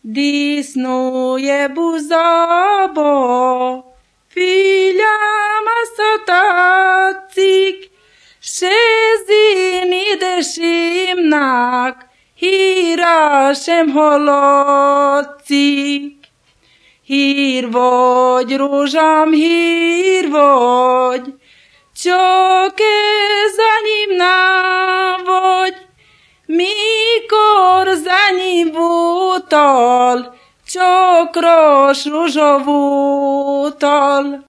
disznóje buzába, figyelm azt a tetszik, se zén édesémnek híra sem hallatszik. Hír vagy, rózsám, hír vagy, csak ez enyémnál vagy, mikor az enyém voltál, csak rás rózsa voltál.